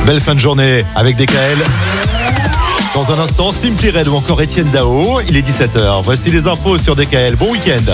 Belle fin de journée avec DKL. Dans un instant, Simply Red ou encore Etienne Dao. Il est 17h. Voici les infos sur DKL. Bon week-end.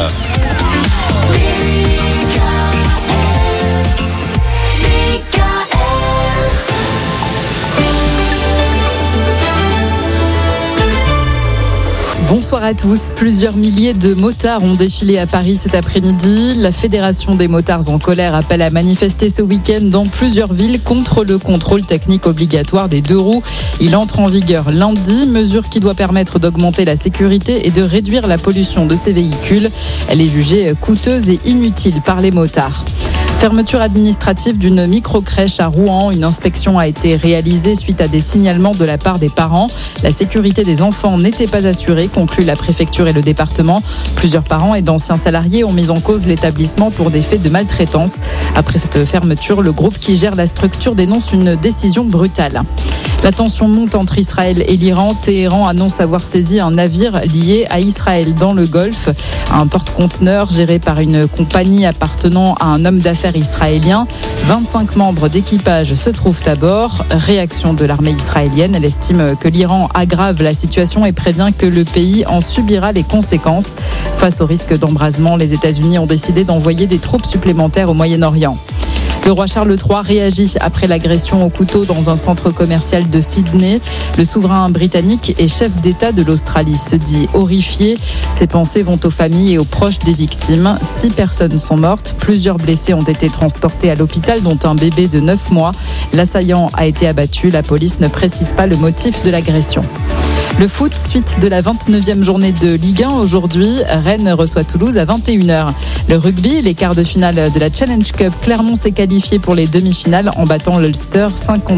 Bonsoir à tous. Plusieurs milliers de motards ont défilé à Paris cet après-midi. La Fédération des motards en colère appelle à manifester ce week-end dans plusieurs villes contre le contrôle technique obligatoire des 2 roues. Il entre en vigueur lundi, mesure qui doit permettre d'augmenter la sécurité et de réduire la pollution de ces véhicules. Elle est jugée coûteuse et inutile par les motards. Fermeture administrative d'une micro-crèche à Rouen. Une inspection a été réalisée suite à des signalements de la part des parents. La sécurité des enfants n'était pas assurée, conclut la préfecture et le département. Plusieurs parents et d'anciens salariés ont mis en cause l'établissement pour des faits de maltraitance. Après cette fermeture, le groupe qui gère la structure dénonce une décision brutale. La tension monte entre Israël et l'Iran. Téhéran annonce avoir saisi un navire lié à Israël dans le Golfe. Un porte-conteneur géré par une compagnie appartenant à un homme d'affaires israélien. 25 membres d'équipage se trouvent à bord. Réaction de l'armée israélienne. Elle estime que l'Iran aggrave la situation et prévient que le pays en subira les conséquences. Face au risque d'embrasement, les États-Unis ont décidé d'envoyer des troupes supplémentaires au Moyen-Orient. Le roi Charles III réagit après l'agression au couteau dans un centre commercial de Sydney. Le souverain britannique et chef d'État de l'Australie se dit horrifié. Ses pensées vont aux familles et aux proches des victimes. 6 personnes sont mortes. Plusieurs blessés ont été transportés à l'hôpital, dont un bébé de 9 mois. L'assaillant a été abattu. La police ne précise pas le motif de l'agression. Le foot, suite de la 29e journée de Ligue 1. Aujourd'hui, Rennes reçoit Toulouse à 21h. Le rugby, les quarts de finale de la Challenge Cup. Clermont s'est qualifié pour les demi-finales en battant l'Ulster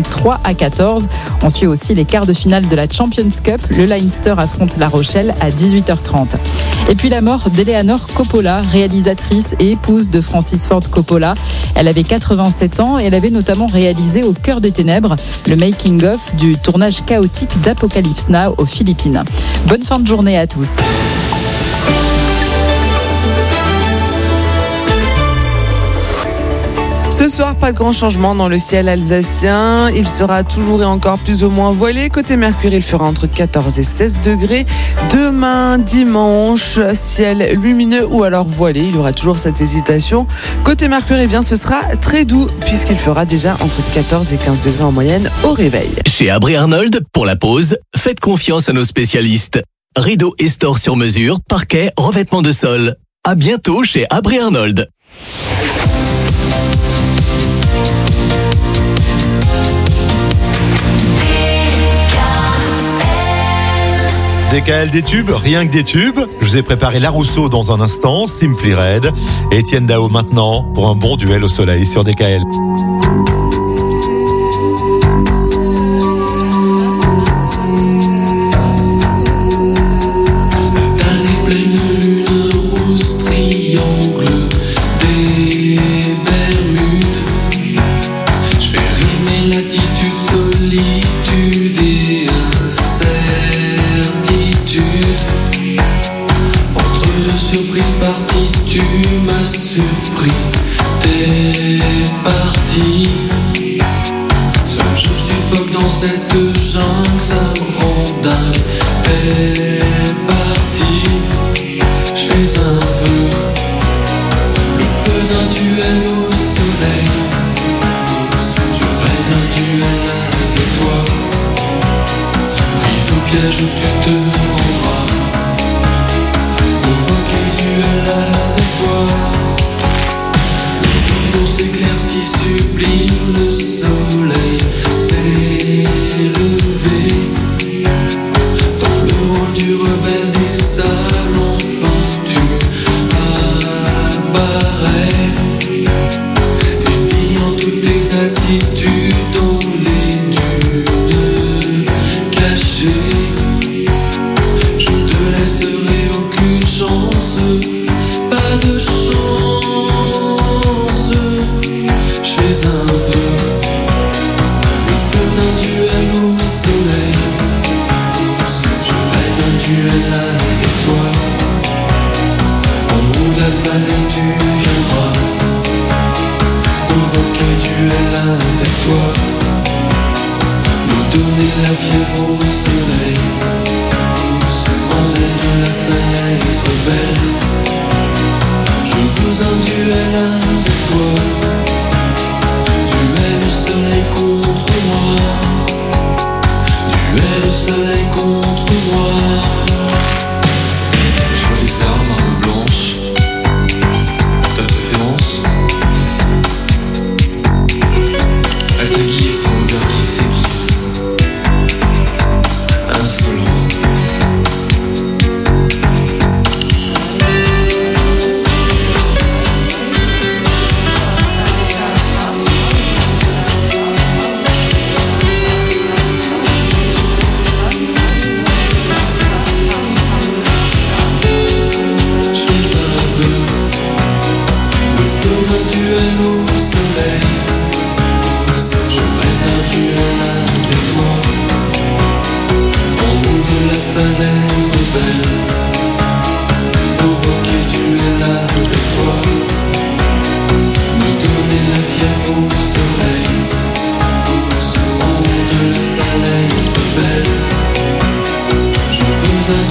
53-14. On suit aussi les quarts de finale de la Champions Cup. Le Leinster affronte La Rochelle à 18h30. Et puis la mort d'Eleanor Coppola, réalisatrice et épouse de Francis Ford Coppola. Elle avait 87 ans et elle avait notamment réalisé Au cœur des ténèbres, le making-of du tournage chaotique d'Apocalypse Now aux Philippines. Bonne fin de journée à tous. Ce soir, pas de grand changement dans le ciel alsacien. Il sera toujours et encore plus ou moins voilé. Côté Mercure, il fera entre 14 et 16 degrés. Demain, dimanche, ciel lumineux ou alors voilé. Il y aura toujours cette hésitation. Côté Mercure, eh bien, ce sera très doux puisqu'il fera déjà entre 14 et 15 degrés en moyenne au réveil. Chez Abri Arnold, pour la pause, faites confiance à nos spécialistes. Rideaux et stores sur mesure, parquet, revêtement de sol. À bientôt chez Abri Arnold. DKL des tubes, rien que des tubes. Je vous ai préparé La Rousseau dans un instant, Simply Red. Et Etienne Dao maintenant pour un bon duel au soleil sur DKL.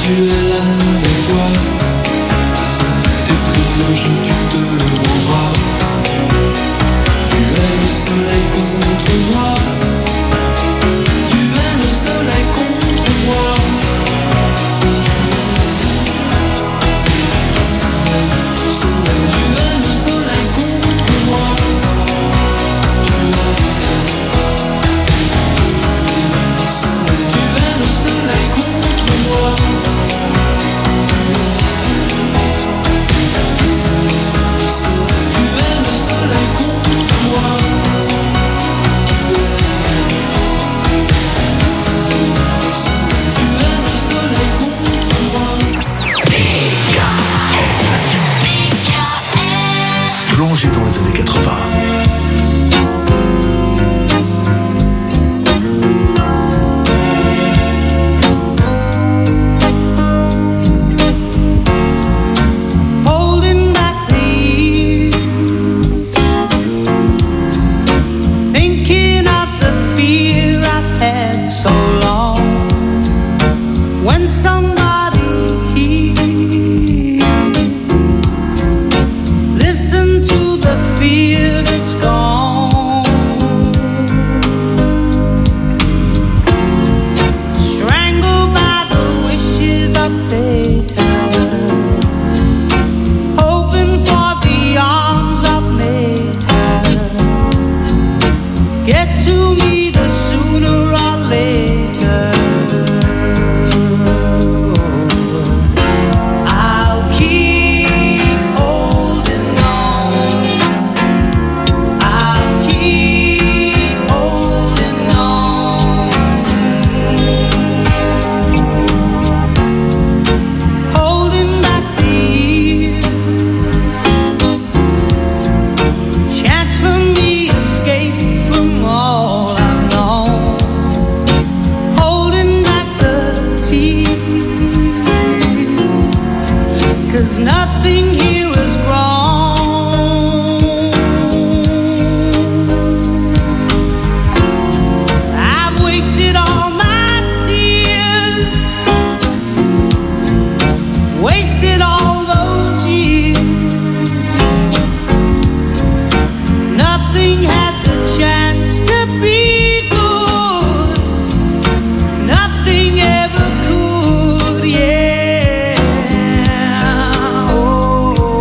duel avec toi. T'es pris au jeu, tu te rendras. Duel au soleil contre moi. Duel au soleil contre moi. Duel au soleil contre moi. Duel au soleil contre moi. Duel au soleil contre moi. Duel au soleil contre moi. Plongé dans les années 80. Holding back the years, thinking of the fear I've had so long. When somebody hears, listen to the fear that's gone. Strangled by the wishes of later, hoping for the arms of later. Get to me the sooner or later. I'll keep holding on. I'll keep holding on. Holding back the years, chance for me escape from all I've known. Holding back the tears, 'cause nothing here has grown. I've wasted all my tears, wasted all those years. Nothing had the chance to be good. Nothing ever could, yeah. Oh.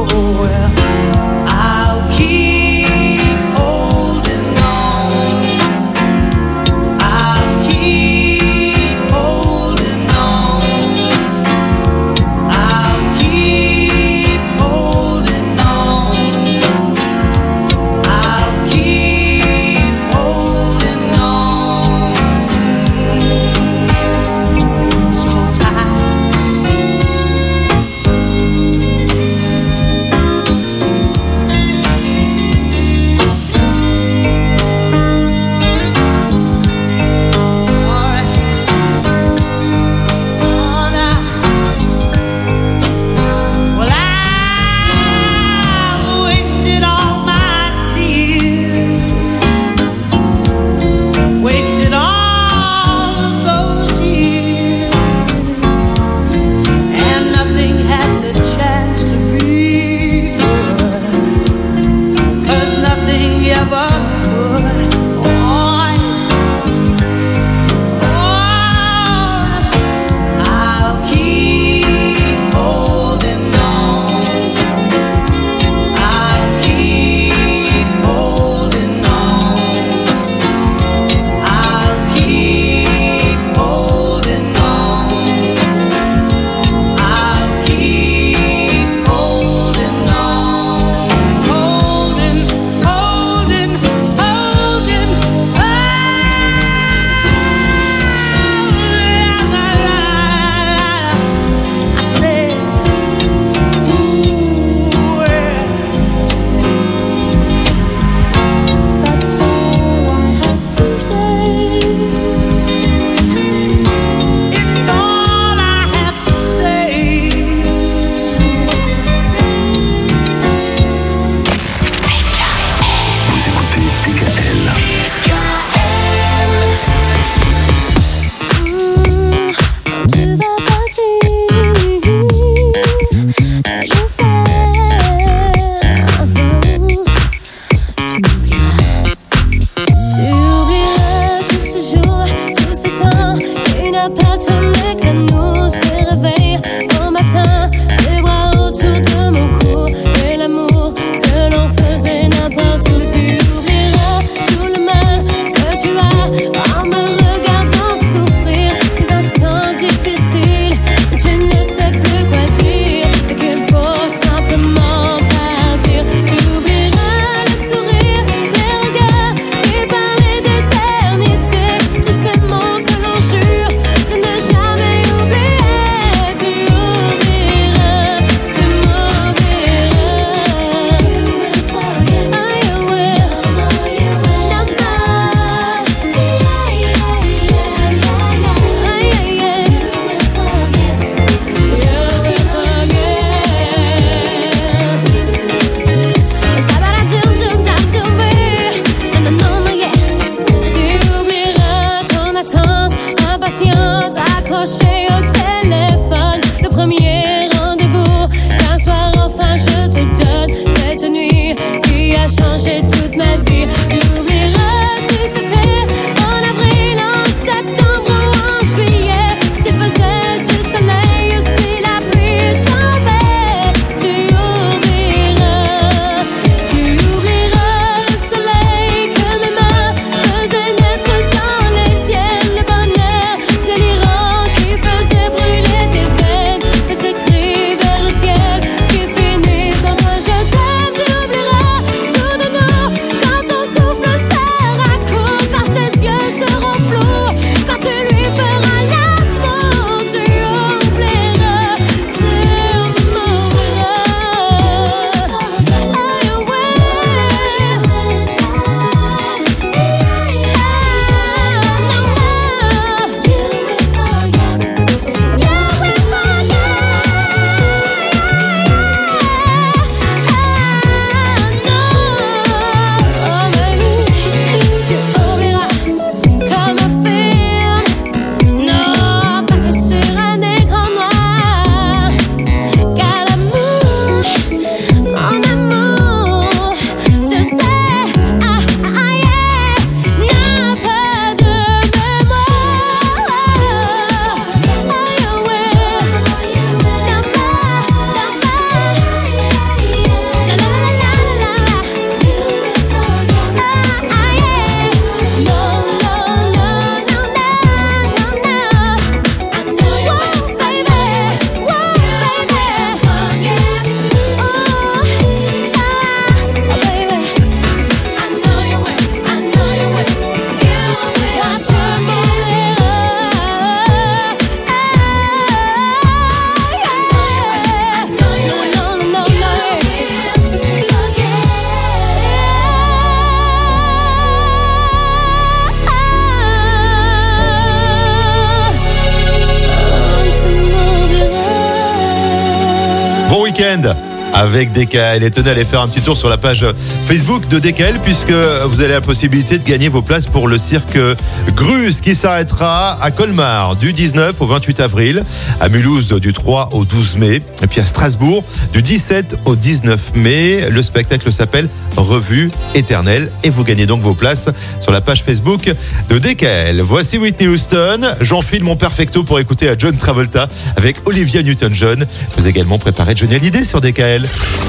week-end avec DKL. Et tenez, allez faire un petit tour sur la page Facebook de DKL puisque vous avez la possibilité de gagner vos places pour le cirque Grus qui s'arrêtera à Colmar du 19 au 28 avril, à Mulhouse du 3 au 12 mai et puis à Strasbourg du 17 au 19 mai. Le spectacle s'appelle Revue éternelle et vous gagnez donc vos places sur la page Facebook de DKL. Voici Whitney Houston. J'enfile mon perfecto pour écouter à John Travolta avec Olivia Newton-John. Vous également préparé Johnny Hallyday sur DKL.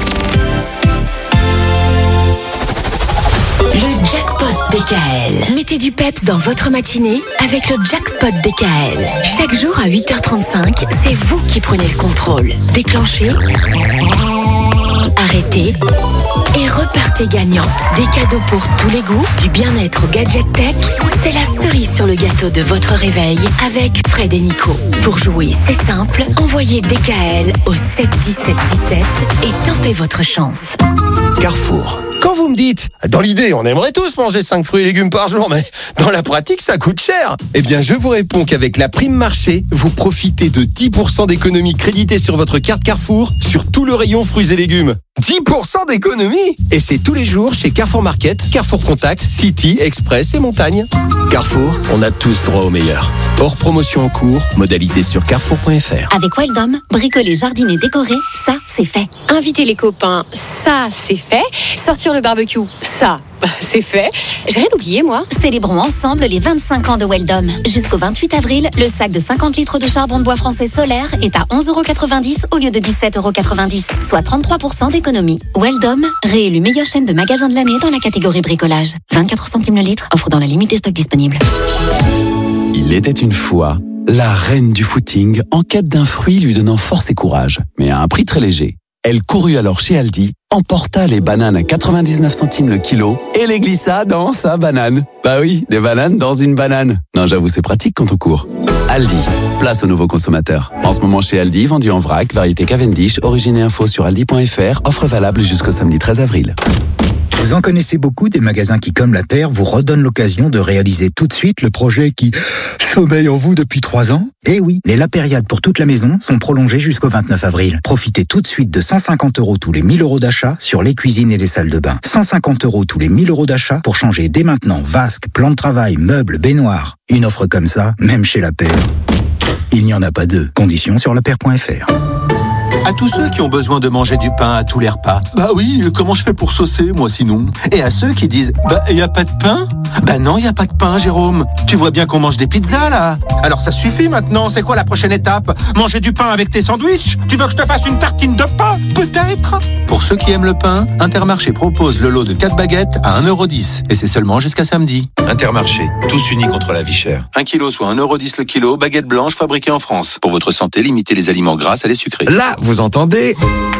Le jackpot DKL. Mettez du peps dans votre matinée avec le jackpot DKL. Chaque jour à 8h35, c'est vous qui prenez le contrôle. Déclenchez, arrêtez et repartez gagnant. Des cadeaux pour tous les goûts, du bien-être au gadget tech. C'est la cerise sur le gâteau de votre réveil avec Fred et Nico. Pour jouer, c'est simple. Envoyez DKL au 7 17 17 et tentez votre chance. Carrefour. Quand vous me dites, dans l'idée, on aimerait tous manger 5 fruits et légumes par jour, mais dans la pratique, ça coûte cher. Eh bien, je vous réponds qu'avec la prime marché, vous profitez de 10% d'économie créditée sur votre carte Carrefour sur tout le rayon fruits et légumes. 10% d'économie! Et c'est tous les jours chez Carrefour Market, Carrefour Contact, City, Express et Montagne. Carrefour, on a tous droit au meilleur. Hors promotion en cours, modalité sur carrefour.fr. Avec Weldom, bricoler, jardiner, décorer, ça, c'est fait. Inviter les copains, ça, c'est fait. Sortir le barbecue, ça, c'est fait. J'ai rien oublié, moi. Célébrons ensemble les 25 ans de Weldom. Jusqu'au 28 avril, le sac de 50 litres de charbon de bois français solaire est à 11,90€ au lieu de 17,90€, soit 33% d'économie. Weldom, réélu meilleure chaîne de magasins de l'année dans la catégorie bricolage. 24 centimes le litre, offre dans la limite des stocks disponibles. Il était une fois la reine du footing en quête d'un fruit lui donnant force et courage, mais à un prix très léger. Elle courut alors chez Aldi, emporta les bananes à 99 centimes le kilo et les glissa dans sa banane. Bah oui, des bananes dans une banane. Non, j'avoue, c'est pratique quand on court. Aldi, place aux nouveaux consommateurs. En ce moment chez Aldi, vendu en vrac, variété Cavendish, origine et info sur aldi.fr, offre valable jusqu'au samedi 13 avril. Vous en connaissez beaucoup des magasins qui, comme la Terre, vous redonnent l'occasion de réaliser tout de suite le projet qui sommeille en vous depuis 3 ans? Eh oui, les Lapériades pour toute la maison sont prolongées jusqu'au 29 avril. Profitez tout de suite de 150 € tous les 1000 € d'achat sur les cuisines et les salles de bain. 150 € tous les 1000 € d'achat pour changer dès maintenant vasque, plan de travail, meubles, baignoires. Une offre comme ça, même chez La Paire, il n'y en a pas deux. Conditions sur lapaire.fr. À tous ceux qui ont besoin de manger du pain à tous les repas. Bah oui, comment je fais pour saucer, moi, sinon? Et à ceux qui disent, bah, y a pas de pain? Bah non, y a pas de pain, Jérôme. Tu vois bien qu'on mange des pizzas, là. Alors ça suffit maintenant, c'est quoi la prochaine étape? Manger du pain avec tes sandwichs? Tu veux que je te fasse une tartine de pain? Peut-être? Pour ceux qui aiment le pain, Intermarché propose le lot de 4 baguettes à 1,10 €. Et c'est seulement jusqu'à samedi. Intermarché, tous unis contre la vie chère. 1 kilo, soit 1,10 € le kilo, baguette blanche fabriquée en France. Pour votre santé, limitez les aliments gras à les sucrés. Là, vous entendez?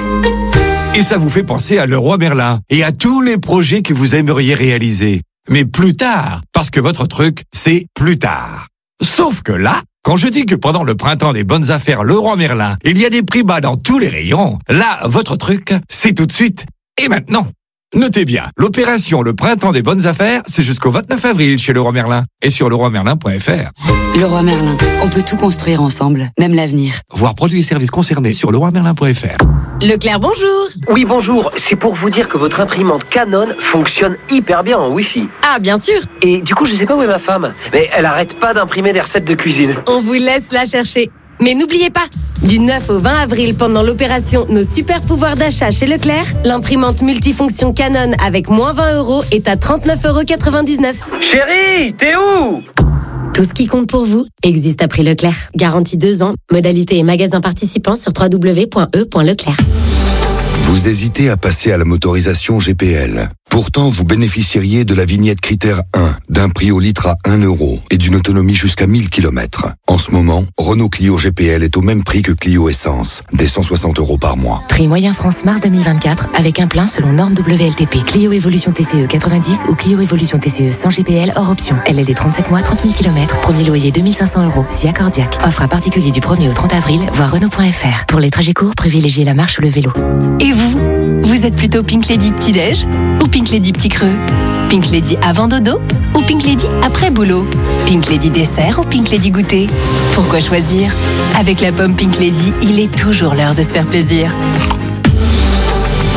Et ça vous fait penser à Leroy Merlin et à tous les projets que vous aimeriez réaliser. Mais plus tard, parce que votre truc, c'est plus tard. Sauf que là, quand je dis que pendant le printemps des bonnes affaires Leroy Merlin, il y a des prix bas dans tous les rayons, là, votre truc, c'est tout de suite et maintenant. Notez bien, l'opération Le Printemps des Bonnes Affaires, c'est jusqu'au 29 avril chez Leroy Merlin et sur leroymerlin.fr. Leroy Merlin, on peut tout construire ensemble, même l'avenir. Voir produits et services concernés sur leroymerlin.fr. Leclerc, bonjour. Oui, bonjour. C'est pour vous dire que votre imprimante Canon fonctionne hyper bien en Wi-Fi. Ah, bien sûr. Et du coup, je sais pas où est ma femme, mais elle arrête pas d'imprimer des recettes de cuisine. On vous laisse la chercher. Mais n'oubliez pas, du 9 au 20 avril, pendant l'opération Nos super pouvoirs d'achat chez Leclerc, l'imprimante multifonction Canon avec moins 20 € est à 39,99 €. Chérie, t'es où? Tout ce qui compte pour vous existe à prix Leclerc. Garantie 2 ans. Modalité et magasins participants sur www.e.leclerc. Vous hésitez à passer à la motorisation GPL. Pourtant, vous bénéficieriez de la vignette critère 1, d'un prix au litre à 1 € et d'une autonomie jusqu'à 1000 km. En ce moment, Renault Clio GPL est au même prix que Clio Essence, des 160 € par mois. Prix moyen France mars 2024 avec un plein selon norme WLTP. Clio Evolution TCE 90 ou Clio Evolution TCE sans GPL hors option. LLD 37 mois, 30 000 km. Premier loyer 2500 €. SIA Cardiac. Offre à particulier du 1er au 30 avril. Voir Renault.fr. Pour les trajets courts, privilégiez la marche ou le vélo. Et vous êtes plutôt Pink Lady petit-déj ou Pink Lady petit creux? Pink Lady avant dodo ou Pink Lady après boulot? Pink Lady dessert ou Pink Lady goûter? Pourquoi choisir? Avec la pomme Pink Lady, il est toujours l'heure de se faire plaisir.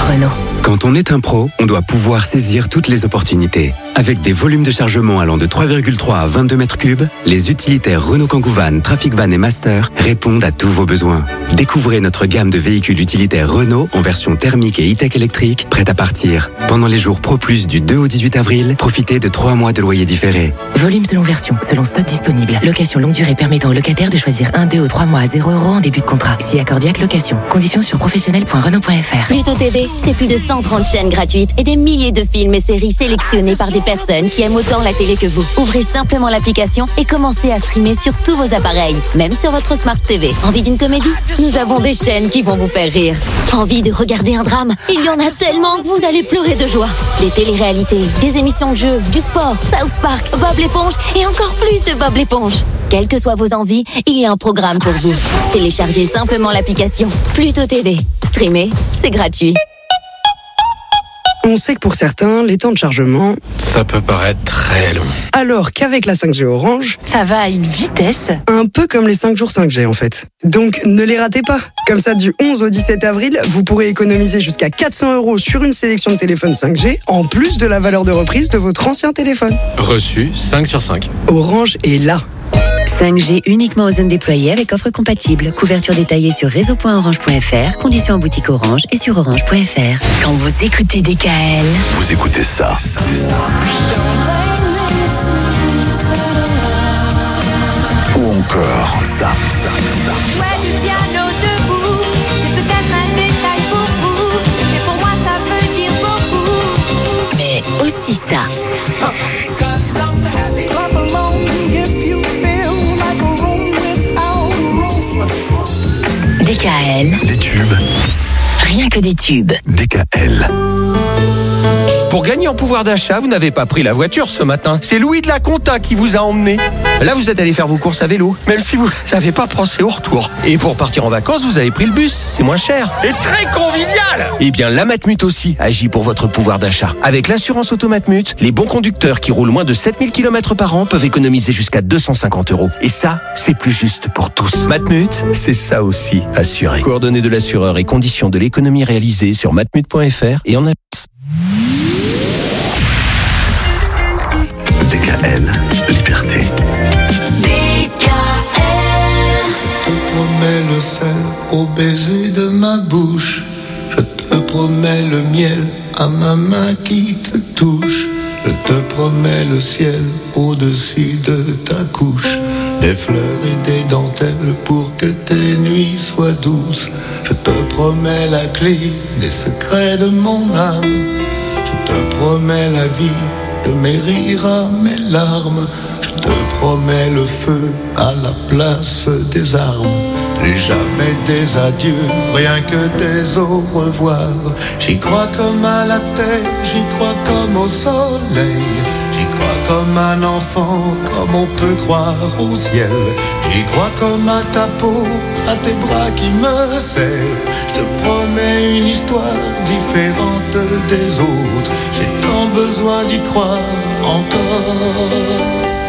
Renault. Quand on est un pro, on doit pouvoir saisir toutes les opportunités. Avec des volumes de chargement allant de 3,3 à 22 mètres cubes, les utilitaires Renault Kangoo Van, Trafic Van et Master répondent à tous vos besoins. Découvrez notre gamme de véhicules utilitaires Renault en version thermique et e-tech électrique, prête à partir. Pendant les jours Pro Plus du 2 au 18 avril, profitez de 3 mois de loyer différé. Volume selon version, selon stock disponible. Location longue durée permettant aux locataires de choisir 1, 2 ou 3 mois à 0 € en début de contrat. Si accordiaque location. Conditions sur professionnel.renault.fr. Pluto TV, c'est plus de 130 chaînes gratuites et des milliers de films et séries sélectionnés par des personnes qui aiment autant la télé que vous. Ouvrez simplement l'application et commencez à streamer sur tous vos appareils, même sur votre Smart TV. Envie d'une comédie? Nous avons des chaînes qui vont vous faire rire. Envie de regarder un drame? Il y en a tellement que vous allez pleurer de joie. Des téléréalités, des émissions de jeux, du sport, South Park, Bob l'éponge et encore plus de Bob l'éponge. Quelles que soient vos envies, il y a un programme pour vous. Téléchargez simplement l'application Pluto TV. Streamer, c'est gratuit. On sait que pour certains, les temps de chargement, Ça peut paraître très long. alors qu'avec la 5G Orange, Ça va à une vitesse. un peu comme les 5 jours 5G en fait. Donc ne les ratez pas. Comme ça, du 11 au 17 avril, vous pourrez économiser jusqu'à 400 € sur une sélection de téléphones 5G, en plus de la valeur de reprise de votre ancien téléphone. Reçu 5 sur 5. Orange est là. 5G uniquement aux zones déployées avec offre compatible. Couverture détaillée sur réseau.orange.fr. Conditions en boutique Orange et sur orange.fr. Quand vous écoutez DKL, Vous écoutez ça. Ou encore ça. Ouais, du piano debout, c'est peut-être un détail pour vous, mais pour moi ça veut dire beaucoup. mais aussi ça. DKL, Des tubes. rien que des tubes. DKL. Pour gagner en pouvoir d'achat, vous n'avez pas pris la voiture ce matin. C'est Louis de la Conta qui vous a emmené. Là, vous êtes allé faire vos courses à vélo, même si vous n'avez pas pensé au retour. Et pour partir en vacances, vous avez pris le bus. C'est moins cher et très convivial. Eh bien, la Matmut aussi agit pour votre pouvoir d'achat. Avec l'assurance auto Matmut, les bons conducteurs qui roulent moins de 7000 km par an peuvent économiser jusqu'à 250 €. Et ça, c'est plus juste pour tous. Matmut, c'est ça aussi, assuré. Coordonnées de l'assureur et conditions de l'économie réalisée sur matmut.fr et en DKL. Liberté. Je te promets le sel au baiser de ma bouche. Je te promets le miel à ma main qui te touche. Je te promets le ciel au-dessus de ta couche. Des fleurs et des dentelles pour que tes nuits soient douces. Je te promets la clé des secrets de mon âme. Je te promets la vie de mes rires à mes larmes. Je te promets le feu à la place des armes. Plus jamais des adieux, rien que des au revoir. J'y crois comme à la terre, j'y crois comme au soleil. J'y crois comme un enfant, comme on peut croire au ciel. J'y crois comme à ta peau, à tes bras qui me serrent. Je te promets une histoire différente des autres. J'ai tant besoin d'y croire encore.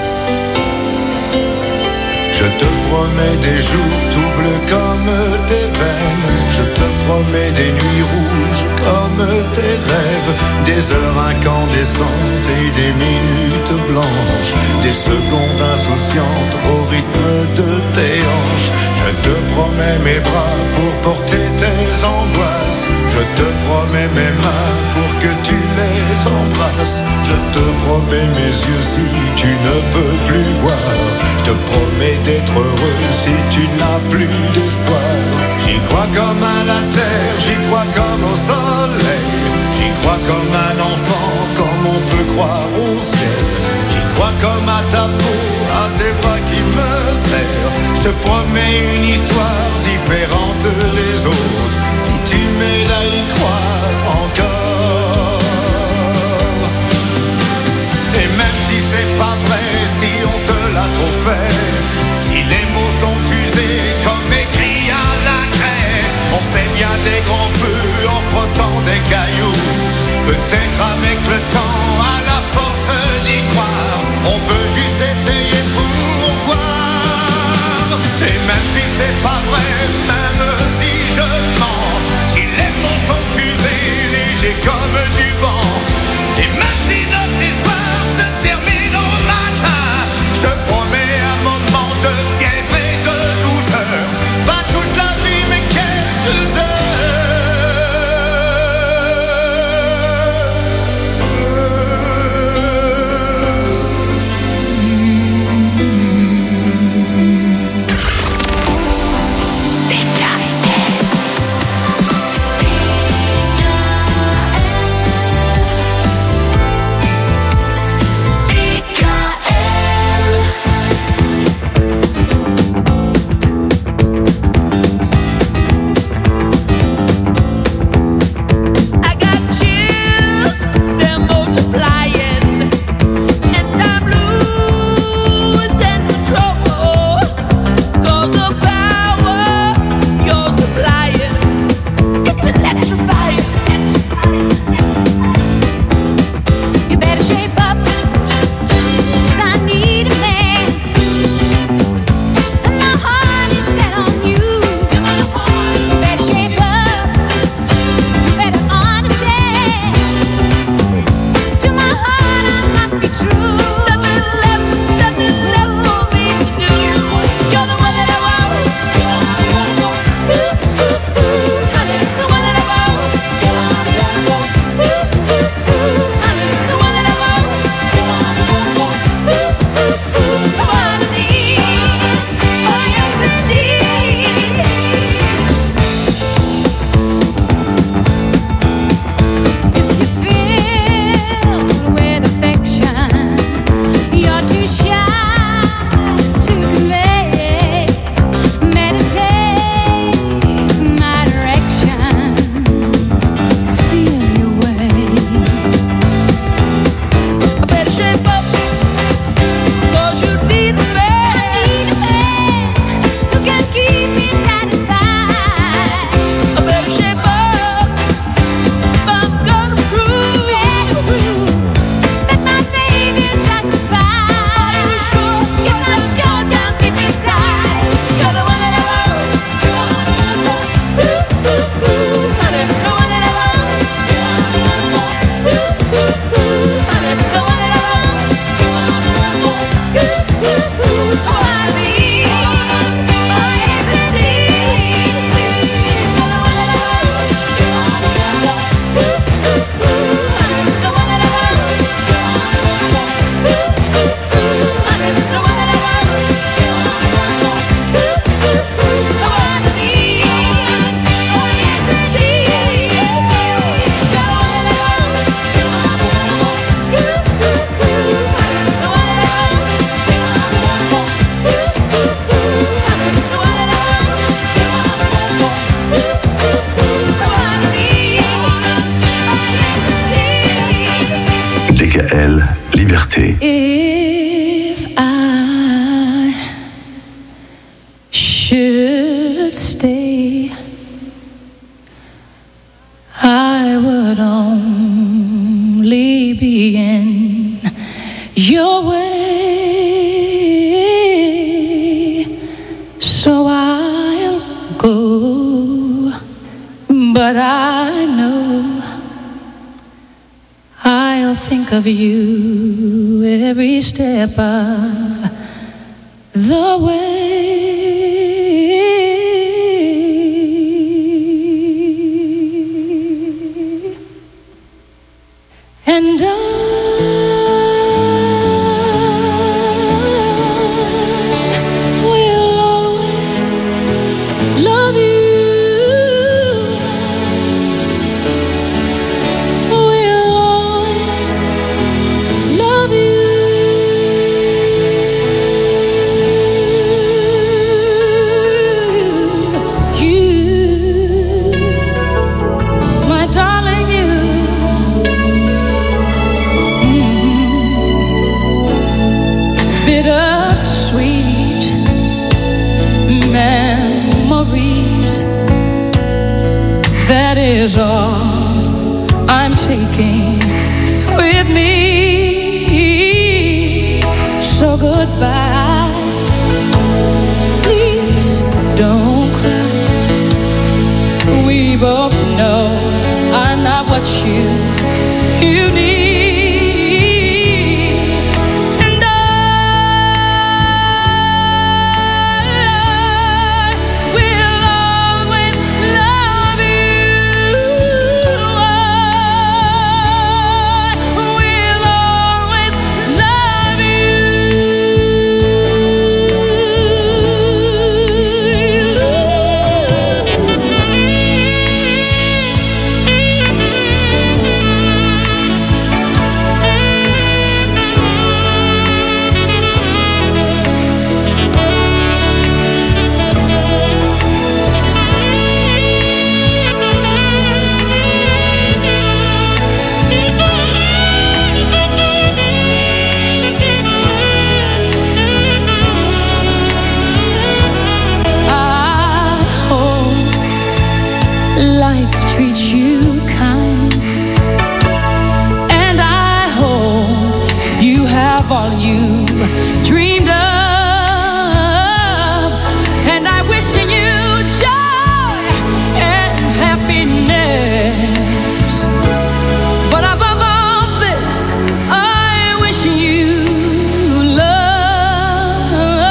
Je te promets des jours tout bleus comme tes veines. Je te promets des nuits rouges comme tes rêves. Des heures incandescentes et des minutes blanches. Des secondes insouciantes au rythme de tes hanches. Je te promets mes bras pour porter tes angoisses. Je te promets mes mains pour que tu les embrasses. Je te promets mes yeux si tu ne peux plus voir. Je te promets d'être heureux si tu n'as plus d'espoir. J'y crois comme à la terre, j'y crois comme au soleil. J'y crois comme un enfant, comme on peut croire au ciel. J'y crois comme à ta peau, à tes bras qui me serrent. Je te promets une histoire différente des autres. Si tu m'aides à y croire encore. Et même si c'est pas vrai, si on te l'a trop fait, si les mots sont usés comme écrits à la craie, on fait bien des grands feux en frottant des cailloux. Peut-être avec le temps, à la force d'y croire, on peut juste essayer pour voir. Et même si c'est pas vrai, même si je mens, si les mots sont usés, comme du vent. Et même si notre histoire se termine au matin, je te promets un moment de fièvre et de douceur. Pas toute la vie mais quelques heures. DKL, Liberté. If I should stay, I would only be in your way, so I'll go, but I know I'll think of you every step of the way. And I will always love you. Will always love you. You, my darling, you. Bittersweet memories, that is all I'm taking with me. So goodbye, please don't cry. We both know I'm not what you need. And I will always love you. I will always love life treats you kind, and I hope you have all you dreamed of, and I wish you joy and happiness, but above all this I wish you love.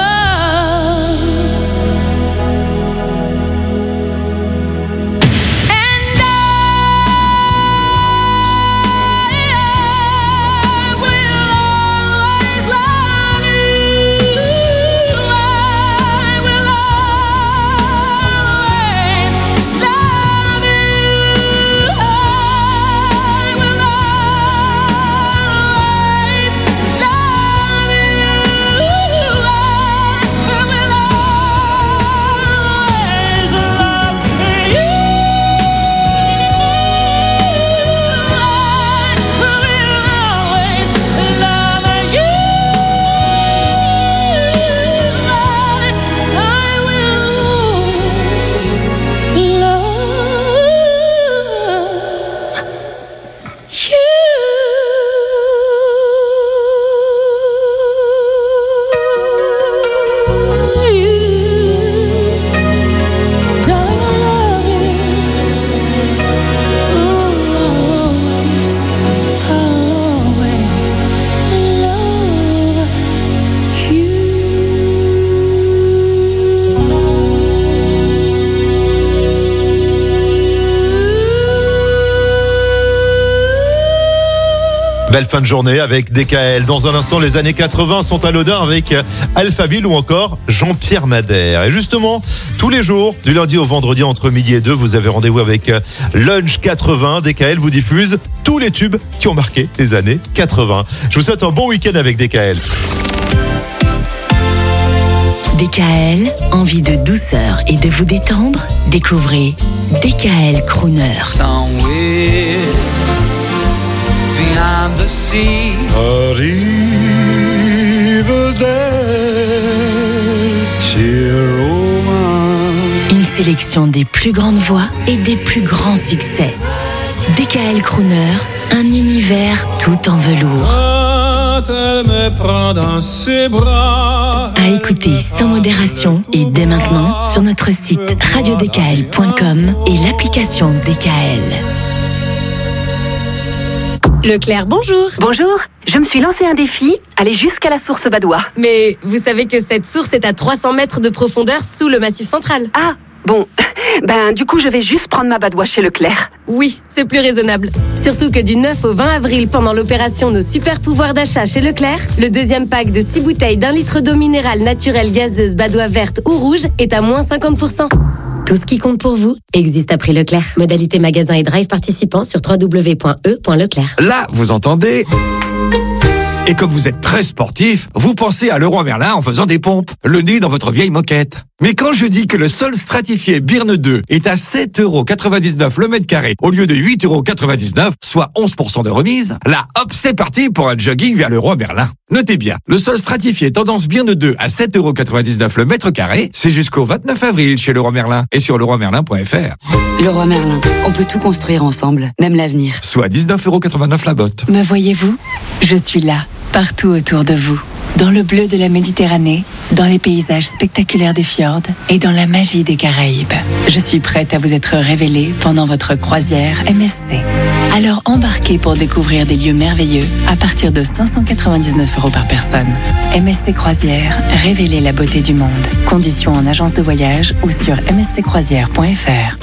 Belle fin de journée avec DKL. Dans un instant, les années 80 sont à l'odeur avec Alphaville ou encore Jean-Pierre Madère. Et justement, tous les jours, du lundi au vendredi entre midi et 2, vous avez rendez-vous avec Lunch 80. DKL vous diffuse tous les tubes qui ont marqué les années 80. Je vous souhaite un bon week-end avec DKL. DKL, envie de douceur et de vous détendre? Découvrez DKL Crooner. Behind the sea. Une sélection des plus grandes voix et des plus grands succès. DKL Crooner, un univers tout en velours. Elle me prend dans ses bras. À écouter sans modération et dès maintenant sur notre site radiodkl.com et l'application DKL. Leclerc, bonjour. Bonjour, je me suis lancé un défi, aller jusqu'à la source Badois. Mais vous savez que cette source est à 300 mètres de profondeur sous le Massif central. Ah, bon, du coup je vais juste prendre ma Badois chez Leclerc. Oui, c'est plus raisonnable. Surtout que du 9 au 20 avril, pendant l'opération Nos super pouvoirs d'achat chez Leclerc, le deuxième pack de 6 bouteilles d'1 litre d'eau minérale naturelle gazeuse Badois verte ou rouge est à moins 50%. Tout ce qui compte pour vous existe à prix Leclerc. Modalité magasin et drive participant sur www.e.leclerc. Là, vous entendez? Et comme vous êtes très sportif, vous pensez à Leroy Merlin en faisant des pompes, le nez dans votre vieille moquette. Mais quand je dis que le sol stratifié Birne 2 est à 7,99€ le mètre carré au lieu de 8,99€, soit 11% de remise, là, hop, c'est parti pour un jogging vers Leroy Merlin. Notez bien, le sol stratifié tendance Birne 2 à 7,99€ le mètre carré, c'est jusqu'au 29 avril chez Leroy Merlin et sur leroymerlin.fr. Leroy Merlin, on peut tout construire ensemble, même l'avenir. Soit 19,89€ la botte. Me voyez-vous? Je suis là, partout autour de vous. Dans le bleu de la Méditerranée, dans les paysages spectaculaires des fjords et dans la magie des Caraïbes. Je suis prête à vous être révélée pendant votre croisière MSC. Alors embarquez pour découvrir des lieux merveilleux à partir de 599 € par personne. MSC Croisière, révélez la beauté du monde. Conditions en agence de voyage ou sur msccroisière.fr.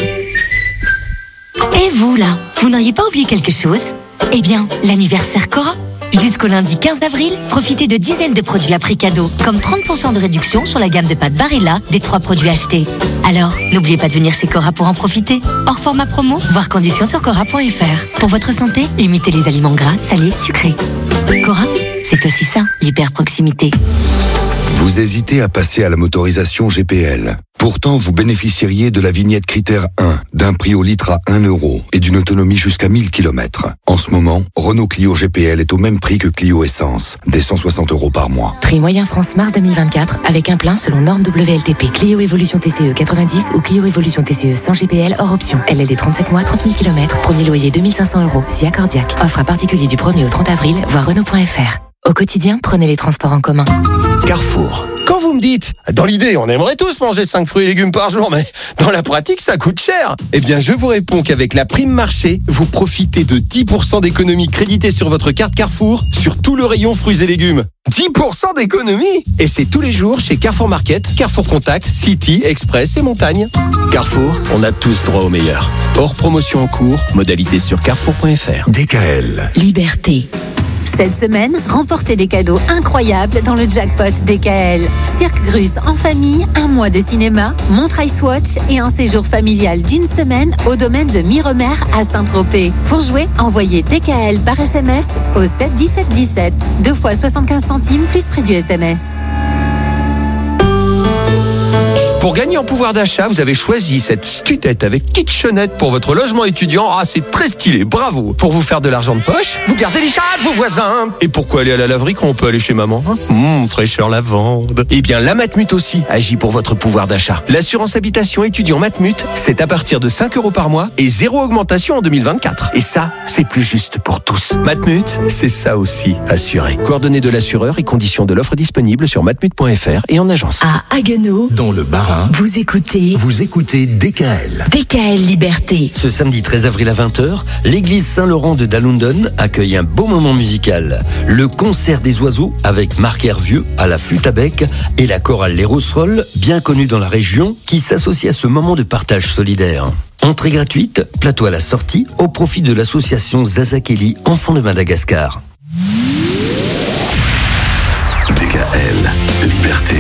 Et vous là, vous n'auriez pas oublié quelque chose? Eh bien, l'anniversaire Cora. Jusqu'au lundi 15 avril, profitez de dizaines de produits à prix cadeau, comme 30% de réduction sur la gamme de pâtes Barilla des 3 produits achetés. Alors, n'oubliez pas de venir chez Cora pour en profiter. Hors format promo, voir conditions sur cora.fr. Pour votre santé, limitez les aliments gras, salés, sucrés. Cora, c'est aussi ça, l'hyper proximité. Vous hésitez à passer à la motorisation GPL. Pourtant, vous bénéficieriez de la vignette critère 1, d'un prix au litre à 1 € et d'une autonomie jusqu'à 1000 km. En ce moment, Renault Clio GPL est au même prix que Clio Essence, des 160 € par mois. Prix moyen France mars 2024 avec un plein selon norme WLTP. Clio Evolution TCE 90 ou Clio Evolution TCE sans GPL hors option. LLD 37 mois, 30 000 km. Premier loyer 2500 €. Si accordiaque. Offre à particulier du 1er au 30 avril. Voir Renault.fr. Au quotidien, prenez les transports en commun. Carrefour. Quand vous me dites, dans l'idée, on aimerait tous manger 5 fruits et légumes par jour, mais dans la pratique, ça coûte cher. Eh bien, je vous réponds qu'avec la prime marché, vous profitez de 10% d'économie créditée sur votre carte Carrefour sur tout le rayon fruits et légumes. 10% d'économie! Et c'est tous les jours chez Carrefour Market, Carrefour Contact, City, Express et Montagne. Carrefour, on a tous droit au meilleur. Hors promotion en cours, modalité sur carrefour.fr. DKL. Liberté. Cette semaine, remportez des cadeaux incroyables dans le jackpot DKL. Cirque Grus en famille, 1 mois de cinéma, montre Ice Watch et un séjour familial d'1 semaine au domaine de Miremer à Saint-Tropez. Pour jouer, envoyez DKL par SMS au 7 17 17. 2 fois 75 centimes plus prix du SMS. Pour gagner en pouvoir d'achat, vous avez choisi cette studette avec kitchenette pour votre logement étudiant. Ah, c'est très stylé, bravo. Pour vous faire de l'argent de poche, vous gardez les chats de vos voisins. Et pourquoi aller à la laverie quand on peut aller chez maman, fraîcheur lavande. Eh bien, la Matmut aussi agit pour votre pouvoir d'achat. L'assurance habitation étudiant Matmut, c'est à partir de 5 € par mois et 0 augmentation en 2024. Et ça, c'est plus juste pour tous. Matmut, c'est ça aussi, assuré. Coordonnées de l'assureur et conditions de l'offre disponible sur matmut.fr et en agence. À Haguenau, Dans le Bas-Rhin, vous écoutez DKL. DKL Liberté. Ce samedi 13 avril à 20h, l'église Saint-Laurent de Dalundon accueille un beau moment musical. Le concert des oiseaux avec Marc Hervieux à la flûte à bec et la chorale Les Rosserolles, bien connue dans la région, qui s'associe à ce moment de partage solidaire. Entrée gratuite, plateau à la sortie, au profit de l'association Zazakeli Enfants de Madagascar. DKL. Liberté.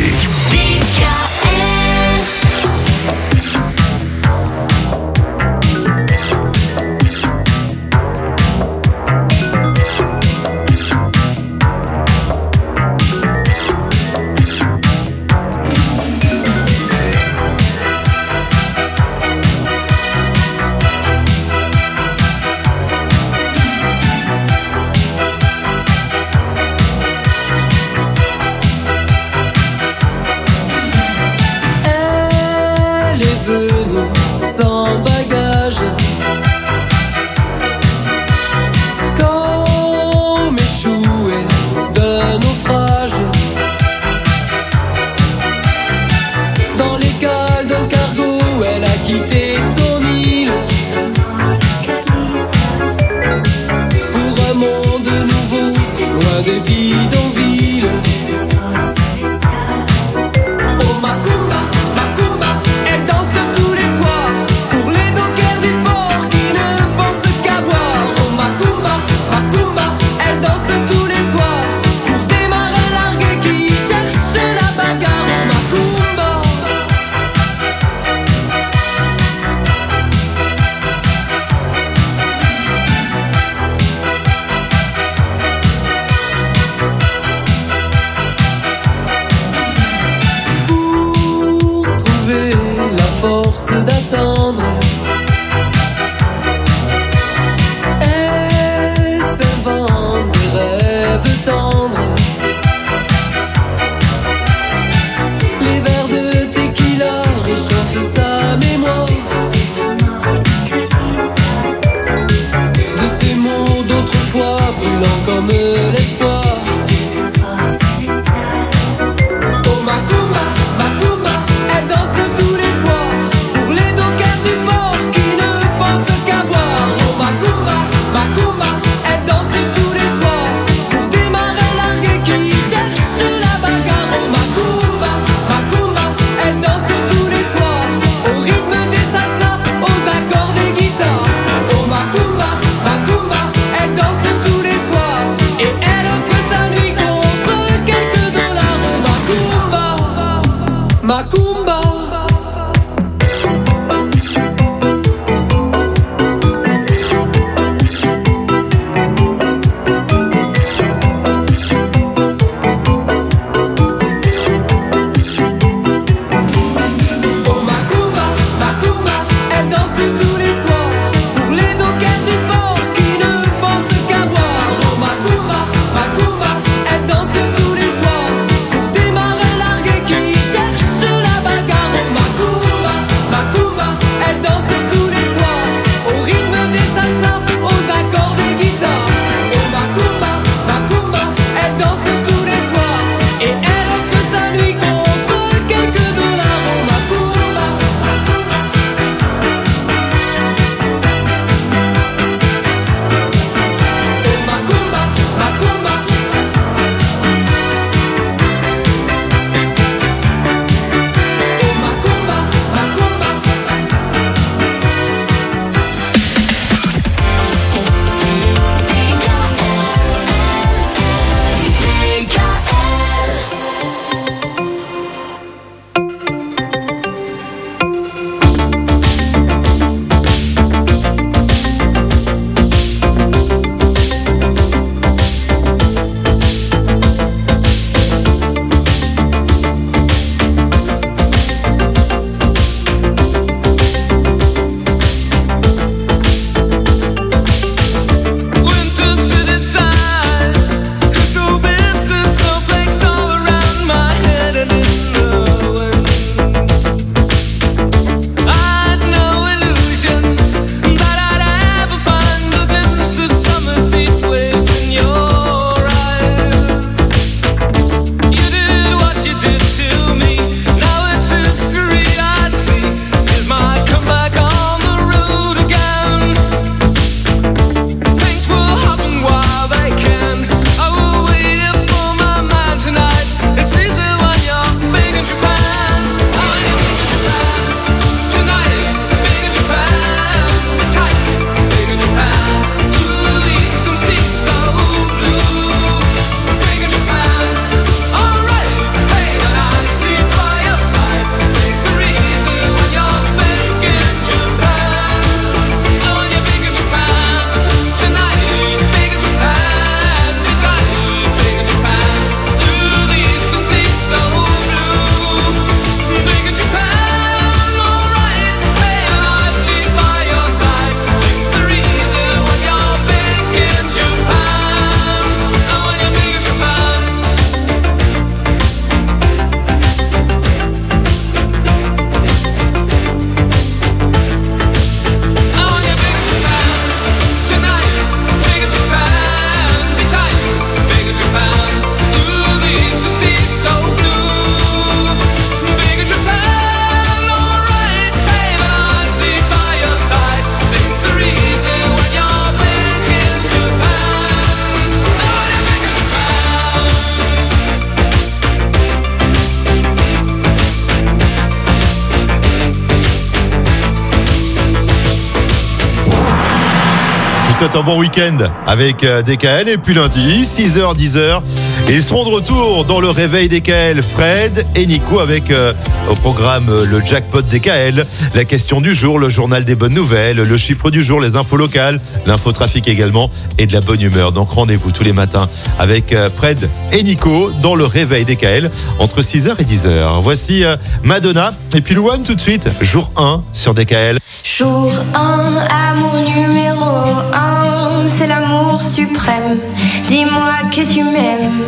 souhaite un bon week-end avec DKL. Et puis lundi, 6h, 10h, ils seront de retour dans le réveil DKL. Fred et Nico avec au programme le jackpot DKL, la question du jour, le journal des bonnes nouvelles, le chiffre du jour, les infos locales, l'infotrafic également et de la bonne humeur. Donc rendez-vous tous les matins avec Fred et Nico dans le réveil DKL entre 6h et 10h. Voici Madonna et puis Louane tout de suite, jour 1 sur DKL. Jour 1, amour numéro 1, c'est l'amour suprême. Dis-moi que tu m'aimes.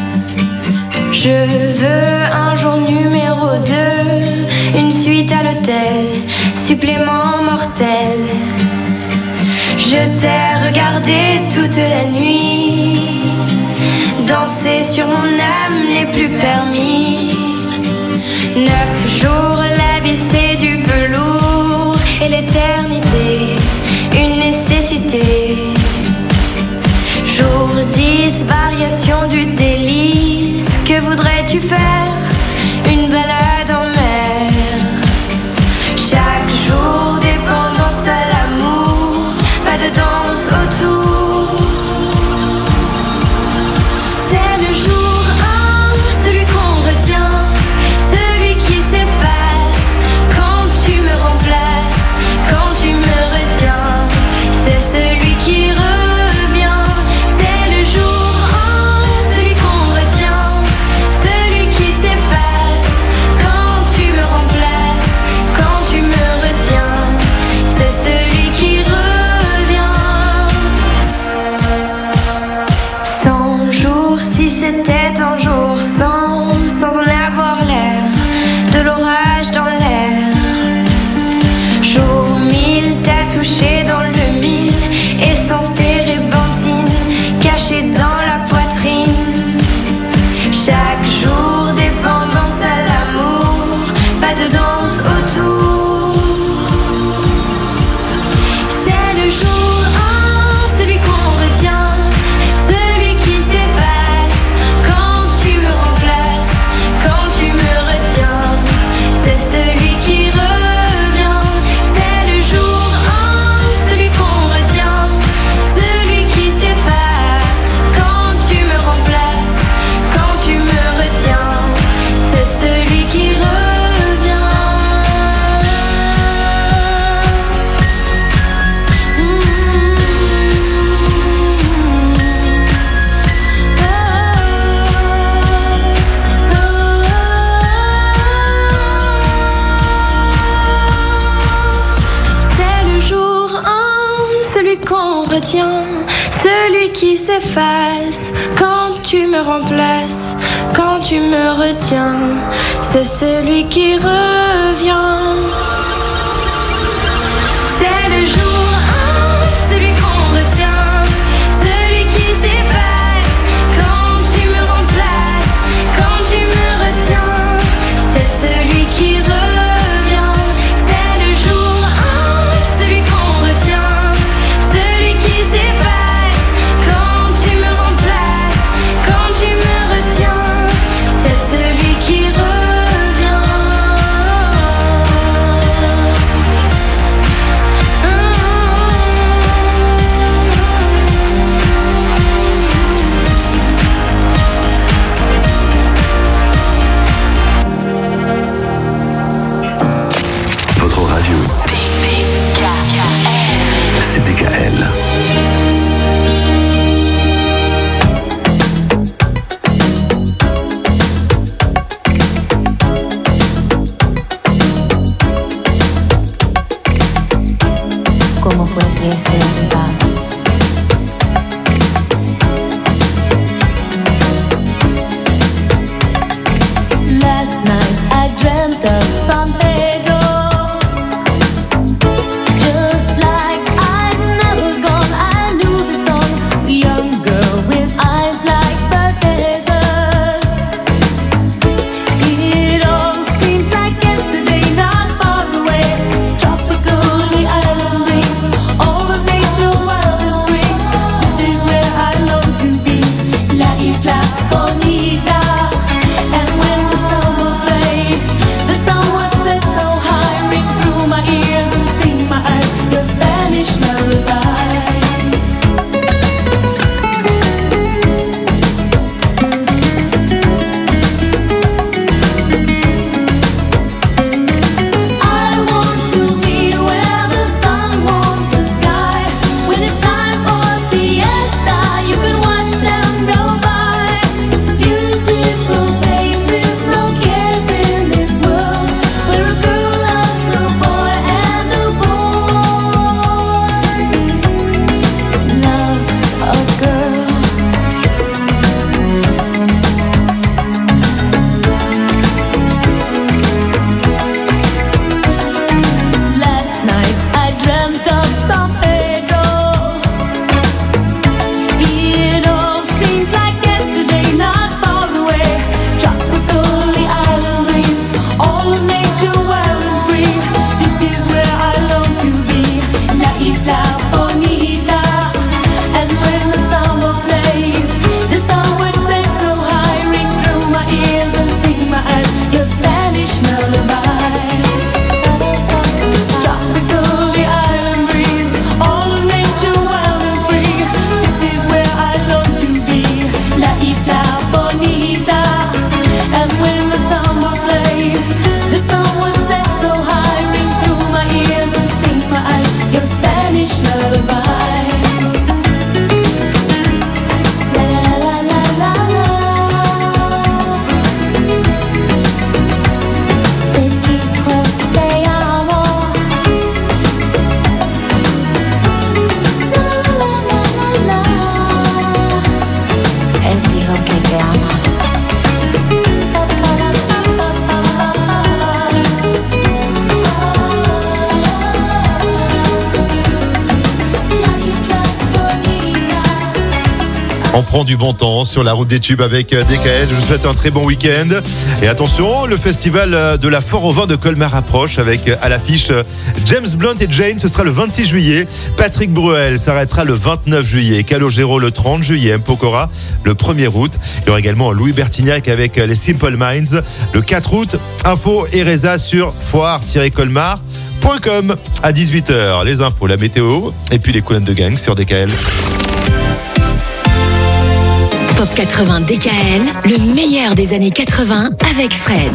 Je veux un jour numéro 2, une suite à l'hôtel, supplément mortel. Je t'ai regardé toute la nuit, danser sur mon âme n'est plus permis. 9 jours, la vie c'est du velours, et l'éternité, une nécessité. Jour 10, variation du délice, que voudrais-tu faire? Une balade en mer. Chaque jour, dépendance à l'amour, pas de danse autour. C'est le jour 1, celui qu'on retient, celui qui s'efface quand tu me remplaces, quand tu me retiens. C'est celui qui revient. C'est le jour 1, celui qu'on retient, celui qui s'efface quand tu me remplaces, quand tu me retiens. C'est celui qui revient. 100 jours, si c'était un jour sans en avoir l'air, de l'orage dans l'air. Jour 1000, t'as touché dans le mille, essence térébenthine, cachée dans la poitrine. Chaque jour, dépendance à l'amour, pas de danse autour. C'est le jour 1, celui qu'on retient, celui qui s'efface quand tu me remplaces, quand tu me retiens. C'est celui qui revient. C'est le jour 1, celui qu'on retient, celui qui s'efface quand tu me remplaces, quand tu me retiens. C'est celui qui revient. C'est le jour 1, celui qu'on retient, celui qui s'efface quand tu me remplaces, quand tu me retiens. C'est celui qui revient. C'est le jour 1, celui qu'on retient, celui qui s'efface quand tu me remplaces, quand tu me retiens. C'est celui qui revient. C'est le jour 1, celui qu'on retient, celui qui s'efface quand tu me remplaces, quand tu me retiens. C'est celui qui revient. Votre radio. C'est DKL. ¿Cómo fue que se va? Last night I dreamt of San Pedro, just like I'd never gone. I knew the song, the young girl with eyes like the desert. It all seems like yesterday, not far away. Tropical, the island breeze, all of nature was On prend du bon temps sur la route des tubes avec DKL. Je vous souhaite un très bon week-end. Et attention, le festival de la Fort au Vin de Colmar approche avec à l'affiche James Blunt et Jane. Ce sera le 26 juillet. Patrick Bruel s'arrêtera le 29 juillet. Calogero le 30 juillet. M. Pokora le 1er août. Il y aura également Louis Bertignac avec les Simple Minds le 4 août. Info et Reza sur foire-colmar.com à 18h. Les infos, la météo et puis les colonnes de gang sur DKL. Pop 80 DKL, le meilleur des années 80 avec Fred.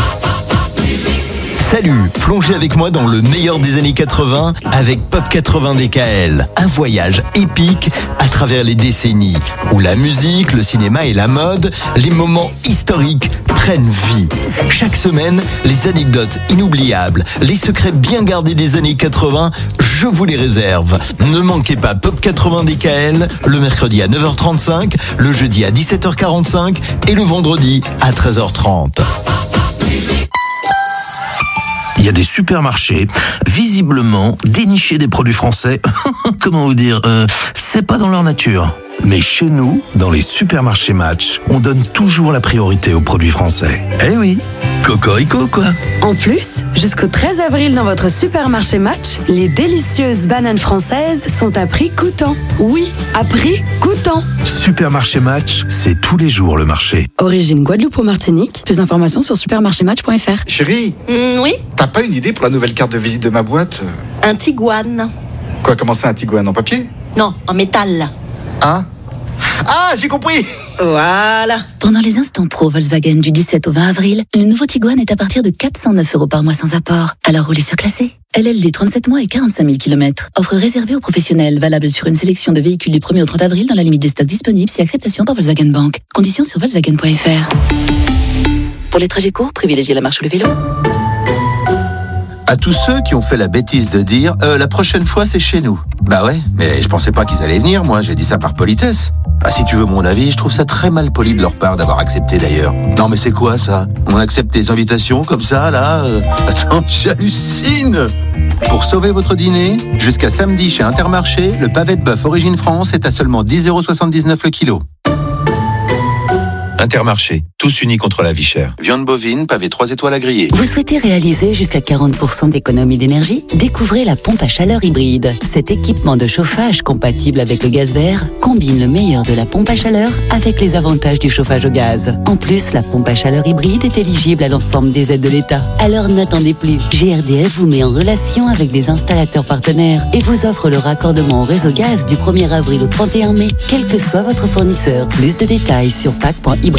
Salut, plongez avec moi dans le meilleur des années 80 avec Pop 80 DKL. Un voyage épique à travers les décennies où la musique, le cinéma et la mode, les moments historiques prennent vie. Chaque semaine, les anecdotes inoubliables, les secrets bien gardés des années 80, je vous les réserve. Ne manquez pas Pop 80 DKL le mercredi à 9h35, le jeudi à 17h45 et le vendredi à 13h30. Il y a des supermarchés, visiblement dénicher des produits français, comment vous dire, c'est pas dans leur nature. Mais chez nous, dans les supermarchés Match, on donne toujours la priorité aux produits français. Eh oui, cocorico quoi. En plus, jusqu'au 13 avril dans votre supermarché Match, les délicieuses bananes françaises sont à prix coûtant. Oui, à prix coûtant. Supermarché Match, c'est tous les jours le marché. Origine Guadeloupe ou Martinique. Plus d'informations sur supermarchématch.fr. Chérie, Oui, t'as pas une idée pour la nouvelle carte de visite de ma boîte? un Tiguan. Quoi, comment ça, un Tiguan en papier? Non, en métal. Hein? Ah, j'ai compris! Voilà. Pendant les instants pro Volkswagen du 17 au 20 avril, le nouveau Tiguan est à partir de 409 € par mois sans apport. Alors roulez surclassé. LLD 37 mois et 45 000 km. Offre réservée aux professionnels, valable sur une sélection de véhicules du 1er au 30 avril dans la limite des stocks disponibles si acceptation par Volkswagen Bank. Conditions sur Volkswagen.fr. Pour les trajets courts, privilégiez la marche ou le vélo. À tous ceux qui ont fait la bêtise de dire la prochaine fois c'est chez nous. Bah ouais, mais je pensais pas qu'ils allaient venir, moi, j'ai dit ça par politesse. Ah, si tu veux mon avis, je trouve ça très mal poli de leur part d'avoir accepté d'ailleurs. Non mais c'est quoi ça? On accepte des invitations comme ça, là Attends, j'hallucine. Pour sauver votre dîner, jusqu'à samedi chez Intermarché, le pavé de bœuf Origine France est à seulement 10,79 € le kilo. Intermarché, tous unis contre la vie chère. Viande bovine, pavé 3 étoiles à griller. Vous souhaitez réaliser jusqu'à 40% d'économie d'énergie? Découvrez la pompe à chaleur hybride. Cet équipement de chauffage compatible avec le gaz vert combine le meilleur de la pompe à chaleur avec les avantages du chauffage au gaz. En plus, la pompe à chaleur hybride est éligible à l'ensemble des aides de l'État. Alors n'attendez plus. GRDF vous met en relation avec des installateurs partenaires et vous offre le raccordement au réseau gaz du 1er avril au 31 mai, quel que soit votre fournisseur. Plus de détails sur pack.hybride.grdf.fr.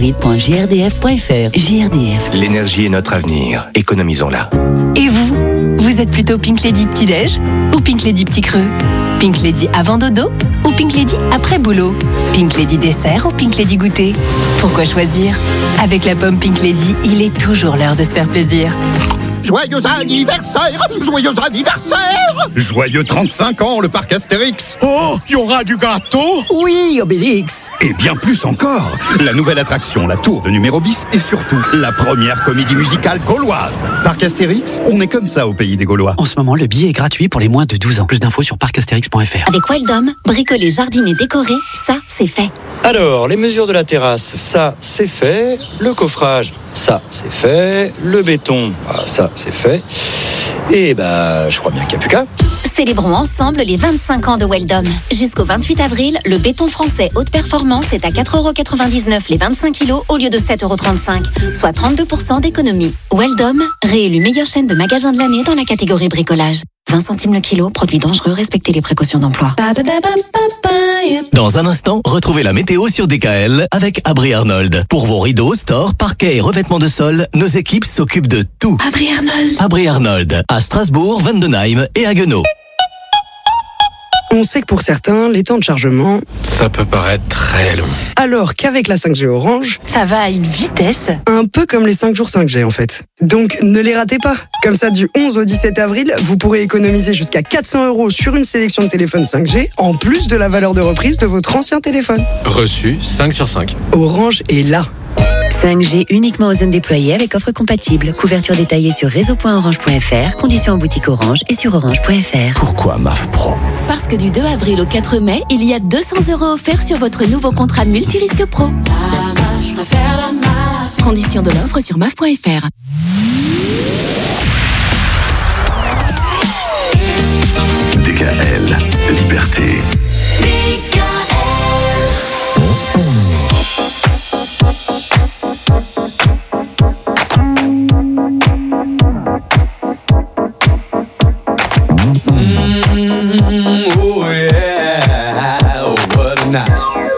GRDF. L'énergie est notre avenir. Économisons-la. Et vous? Vous êtes plutôt Pink Lady petit-déj ou Pink Lady petit creux? Pink Lady avant dodo ou Pink Lady après boulot? Pink Lady dessert ou Pink Lady goûter? Pourquoi choisir? Avec la pomme Pink Lady, il est toujours l'heure de se faire plaisir. Joyeux anniversaire! Joyeux anniversaire! Joyeux 35 ans, le parc Astérix! Oh, il y aura du gâteau? Oui, Obélix! Et bien plus encore, la nouvelle attraction, la tour de numéro bis, et surtout, la première comédie musicale gauloise. Parc Astérix, on est comme ça au pays des Gaulois. En ce moment, le billet est gratuit pour les moins de 12 ans. Plus d'infos sur parcastérix.fr. Avec Wildom, bricoler, jardiner, décorer, ça, c'est fait. Alors, les mesures de la terrasse, ça, c'est fait. Le coffrage, ça, c'est fait. Le béton, ça, c'est fait. Et je crois bien qu'il n'y a plus qu'à. Célébrons ensemble les 25 ans de Wildom. Jusqu'au 28 avril, le béton français haute performance est à 4,99 € les 25 kilos au lieu de 7,35 €, soit 32% d'économie. Wildom, réélu meilleure chaîne de magasins de l'année dans la catégorie bricolage. 20 centimes le kilo, produit dangereux, respectez les précautions d'emploi. Dans un instant, retrouvez la météo sur DKL avec Abri Arnold. Pour vos rideaux, stores, parquets et revêtements de sol, nos équipes s'occupent de tout. Abri Arnold. Abri Arnold, à Strasbourg, Vendenheim et Haguenau. On sait que pour certains, les temps de chargement, Ça peut paraître très long. alors qu'avec la 5G Orange, Ça va à une vitesse. un peu comme les 5 jours 5G en fait. Donc ne les ratez pas. Comme ça, du 11 au 17 avril, vous pourrez économiser jusqu'à 400 € sur une sélection de téléphones 5G, en plus de la valeur de reprise de votre ancien téléphone. Reçu 5 sur 5. Orange est là. 5G uniquement aux zones déployées avec offre compatible. Couverture détaillée sur réseau.orange.fr. Conditions en boutique Orange et sur orange.fr. Pourquoi MAF Pro? Parce que du 2 avril au 4 mai, il y a 200 € offerts sur votre nouveau contrat multirisque pro. Conditions de l'offre sur maf.fr. DKL, liberté. Oh yeah, oh what a night.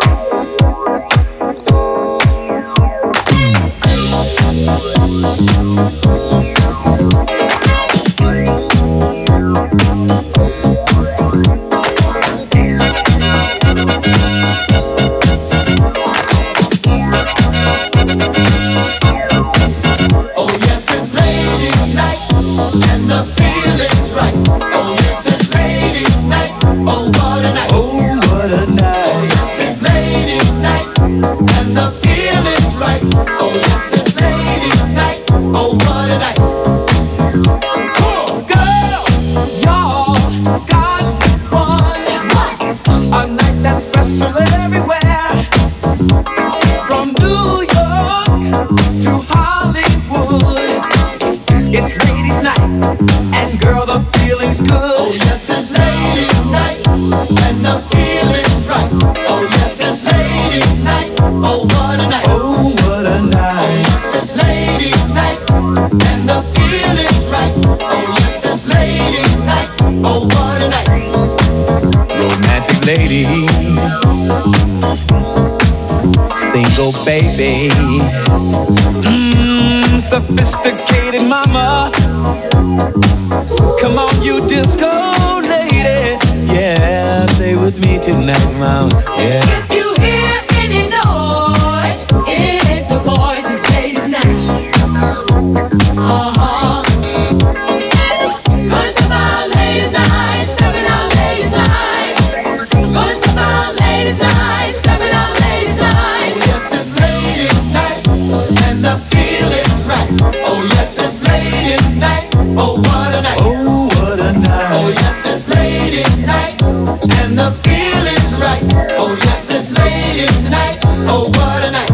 Baby, sophisticated mama. Come on, you disco lady. Yeah, stay with me tonight, mama. Yeah. If you hear any noise, it ain't the boys, it's ladies' night. Gonna step out ladies' night, stepping out ladies' night. Gonna step out ladies' night, stepping out ladies' night. Yes, it's ladies' night, and the feeling's right. Oh, yes, it's ladies' night. Oh, what a night. Oh, what a night. Oh, yes, it's ladies' night, and the feeling's right. Oh, yes, it's ladies' night. Oh, what a night.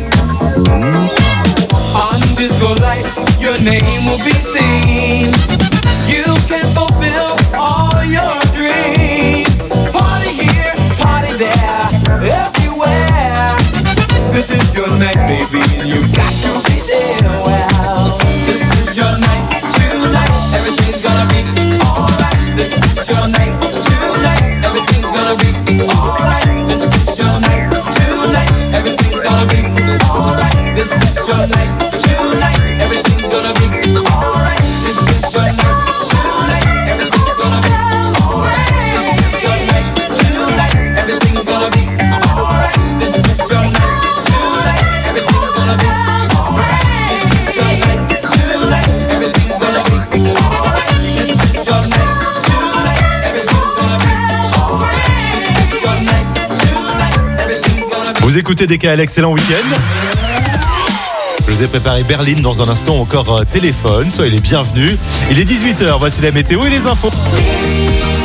On disco lights, your name will be seen. You can fulfill all your dreams. Party here, party there, everywhere. This is your night, baby, and you got to be there. Well, this is your night, tonight. Everything's gonna be alright. This is your night, tonight. Everything's gonna be alright. This is your night, tonight. Everything's gonna be alright. This is your night, tonight. Everything's gonna be alright. This is your night, tonight. Everything's gonna be alright. This is your night, tonight. Everything's gonna be alright. This is your night, tonight. Everything's gonna be alright. This is your night, tonight. Everything's gonna be alright. This is your night, tonight. Everything's gonna be alright. This is your night, tonight. Everything's gonna be. Vous écoutez DKL, excellent week-end. Je vous ai préparé Berlin dans un instant, encore téléphone, soyez les bienvenus. Il est 18h, voici la météo et les infos.